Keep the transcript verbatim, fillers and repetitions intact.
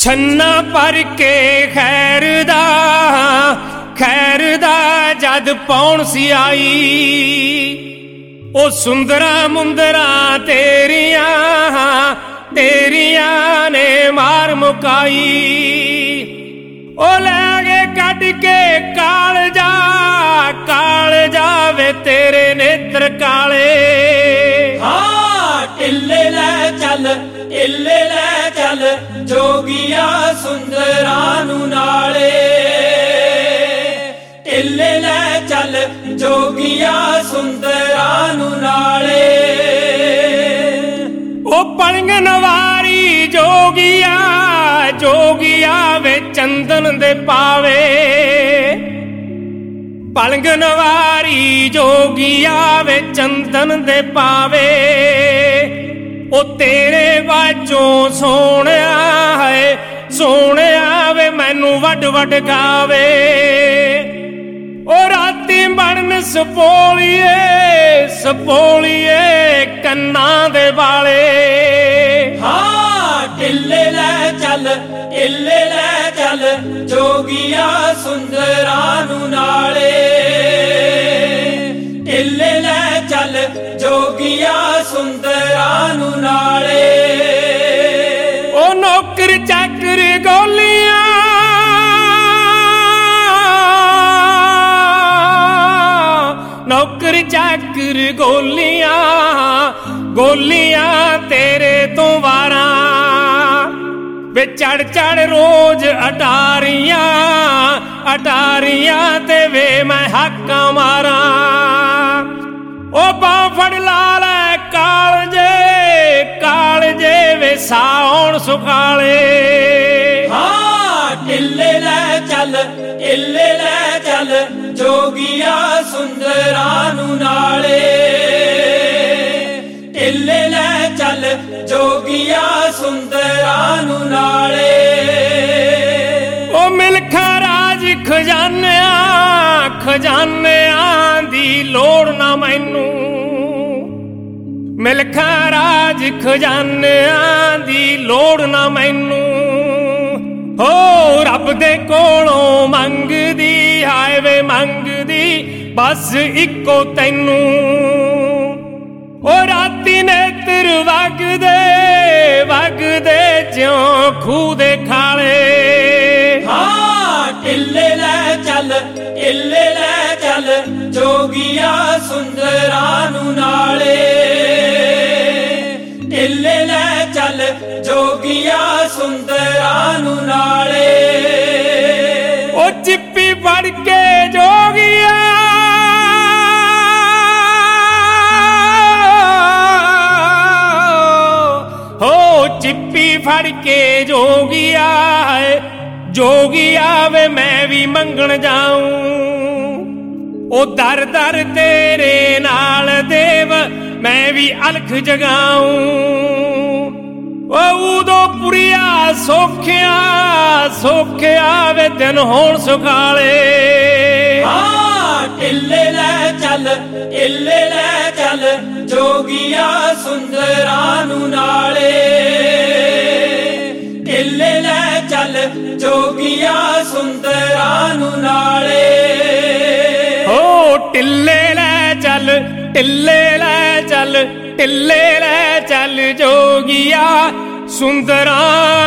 छन्ना भर के खैर दा खैर दा जद पौन सी आई ओ सुंदरा मुंदरा तेरिया तेरिया ने मार मुकाई ओ लैगे कट के काल जा काल जावे तेरे नेत्र काले। हाँ टिल्ले ले चल टिल्ले ले चल जोगिया सुंदरा नू नाले टिल्ले ले चल जोगिया सुंदरा नू नाले। ओ पलंगन वारी जोगिया जोगिया वे चंदन दे पावे पलंगन वारी जोगिया वे चंदन दे पावे ओ तेरे बाजों सोहणिया है सोहणिया वे मैनू वड वड गावे ओ राती बनन सपोलिए सपोलिए कन्ना दे वाले। हाँ टिल्ले ले चल टिल्ले ले चल जोगिया सुंदरा नू नाले टिल्ले ले चल जोगिया सुंदरा नू नाले। ओ नौकर चाकर गोलियां नौकर चाकर गोलियां गोलियां तेरे तो वारा वे चढ़ चढ़ रोज अटारियां अटारियां ते वे मैं हक्का मारा ओ बाफड़ लाल कालजे कालजे वे साउण सुखाले। हाँ टिल्ले ले चल टिल्ले ले चल जोगिया सुंदरा नू नाले टिल्ले ले चल जोगिया सुंदरा नू नाले। ओ मिलखा राज खजानिया खजानिया दी लोड़ ना मैनू मिलखा राज खजानिया दी लोड़ ना मैनू हो रब दे कोलों मंगदी हाय वे मंगदी बस इको तैनू ओ राती नेत्र वगदे वगदे ज्यों खूह दे खाले। हाँ टिल्ले ले चल टिल्ले ले चल जोगिया सुंदरा नू नाले टिल्ले ले चल जोगिया सुंदरा नू नाले। ओ चिप्पी फड़ के जोगिया हो चिप्पी फड़ के जोगिया है जोगिया वे मैं भी मंगण जाऊं ओ दर दर तेरे नाल देव मैं भी अलख जगाऊं ओ उदो पुरिया सोखिया सोखिया वे दिन होण सुखाले। हाँ टिल्ले ले चल टिल्ले ले चल जोगिया सुंदरा नू नाले टिल्ले ले चल जोगिया सुंदरा नू नाले। हो टिल्ले ले चल टिल्ले ले चल टिल्ले ले चल जोगिया सुंदरा